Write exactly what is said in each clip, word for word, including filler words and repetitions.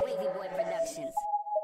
Wavy Boy Productions.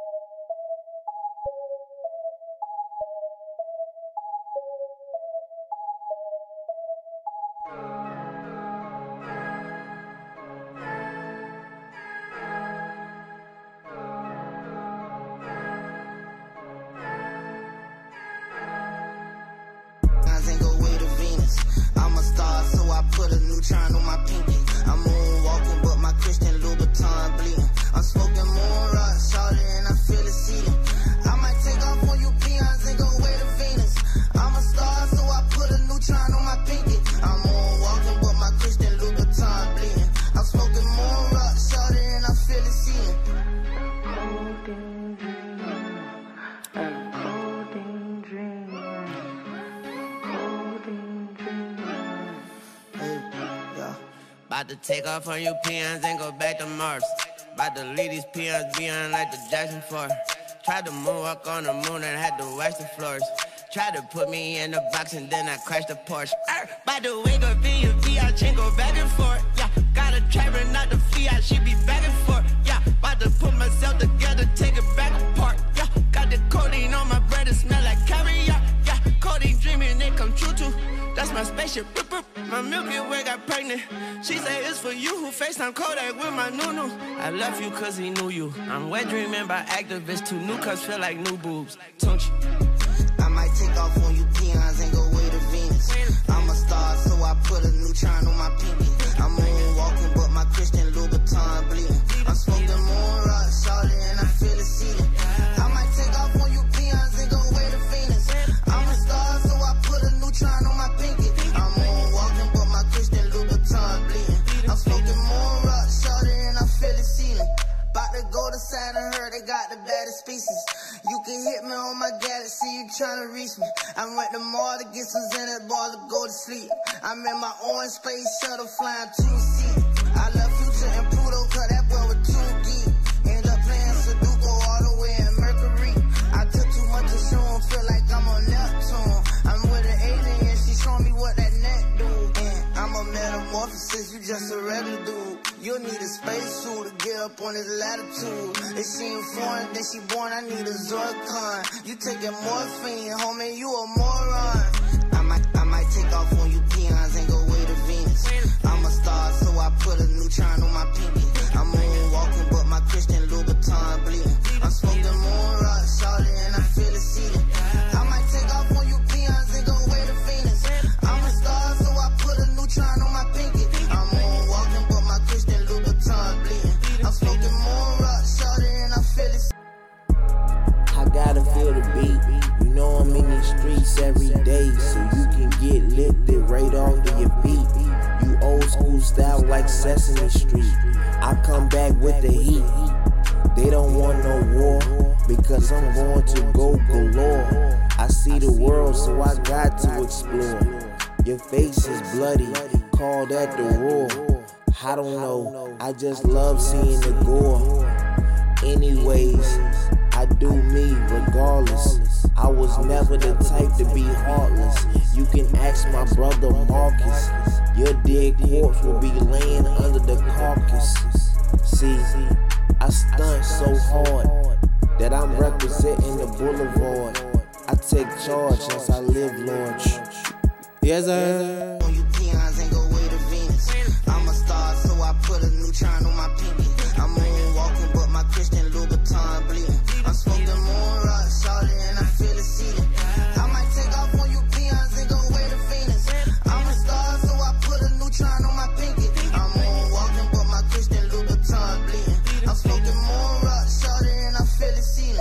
Ain't go way to Venus. I'm a star, so I put a neutron on my pinky. I'm moonwalking, but my Christian Louboutin bleeding. I'm smoking moon rock, shawty, and I feel it seeding. I might take off on you peons and go way to Venus. I'm a star, so I put a neutron on my pinky. I'm moonwalking, but my Christian Louboutin bleeding. I'm smoking moon rock, shawty, and I feel it seeding. About to take off on you peons and go back to Mars. About to leave these peons beyond like the Jackson Four. Tried to moonwalk on the moon and had to wax the floors. Tried to put me in the box and then I crashed the Porsche. By the way, go V U V, I chain go back and forth. Yeah, got a driver, not the Fiat, she be back and forth. Yeah, about to put myself together, take it back apart. Yeah, got the codeine on my bread, it smell like caviar. Yeah, codeine dreaming, it come true too. That's my spaceship. My Milky Way got pregnant. She say it's for you who FaceTime Kodak with my Nunu. I left you cause he knew you. I'm wet dreaming by activists. Two new cups feel like new boobs. Don't you? I might take off on you peons and go way to Venus. I'm a star, so I put a neutron on my pinky. I'm moonwalking, but my Christian Louboutin bleeding. I'm smoking moon rock, shawty, and I feel it seeding. I might take off on you peons and go way to Venus. I'm a star, so I put a neutron on my pinky. I'm moonwalking, but my Christian Louboutin bleeding. I'm smoking moon rock, shawty, and I feel it seeding. About to go to Saturn, heard they got the baddest species. You can hit me on my galaxy, you tryna reach me. I went to Mars to get some Zenith ball to go to sleep. I'm in my own space shuttle flying two seat. I love Future and Pluto, cause that boy was too geek. End up playing Sudoku all the way in Mercury. I took too much to show him, feel like I'm on Neptune. I'm with an alien, she showing me what that net do. And I'm a metamorphosis, you just a regular dude. You'll need a spacesuit to get up on this latitude. If she ain't foreign, then she born, I need a Zorcon. You taking morphine, homie, you a moron. I might, I might take off on you peons and go way to Venus. I'm a star, so I put a neutron on my pinky. I'm moonwalking, but my Christian Louboutin bleeding. I'm smoking moon rock, shawty, and I feel it seeding. I might take off on you peons and go way to Venus. I'm a star, so I put a neutron on my pinky. I'm moonwalking, but my Christian Louboutin bleeding. I'm smoking moon rock, shawty, and I feel it. I gotta feel the beat. You know I'm in these streets every day, so you can get lifted right off of your feet. You old school style like Sesame Street. I come back with the heat. They don't want no war, because I'm going to go galore. I see the world, so I got to explore. Your face is bloody, call that the roar. I don't know, I just love seeing the gore. Anyways, I do me regardless. I was never the type to be heartless. You can ask my brother Marcus. Your dead corpse will be laying under the carcass. See, I stunt so hard that I'm representing the boulevard. I take charge since I live large. Yes, sir. On you peons and go way to Venus. I'm a star, so I put a neutron on my pinky. I'm moonwalking, but my Christian Louboutin bleeding. I'm smoking moon rock, shawty, and I feel it seeding. I might take off on you peons and go way to Venus. I'm a star, so I put a neutron on my pinky. I'm moonwalking, but my Christian Louboutin bleeding. I'm smoking moon rock, shawty, and I feel it seeding.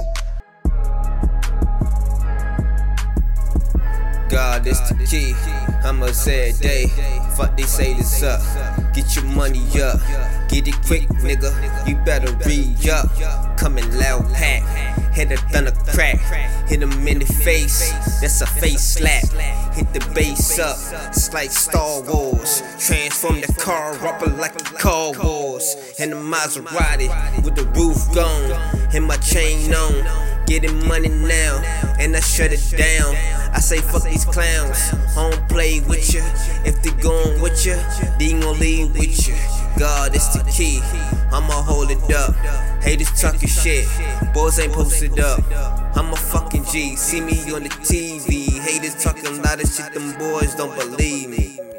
God, this the key. I'ma say it day. Fuck they say this up. Get your money up. Get it quick, nigga. You better read up. Coming loud pack. Hit a thunder crack. Hit him in the face. That's a face slap. Hit the bass up. It's like Star Wars. Transform the car up like a Car Wars. And the Maserati with the roof gone. And my chain on. Getting money now. And I shut it down. I say fuck these clowns. I don't play with ya. If they going with ya, they gon' leave with ya. God, it's the key. I'ma hold it up. Haters talking shit, boys ain't posted up. I'm a fucking G, see me on the T V. Haters talking a lot of shit, them boys don't believe me.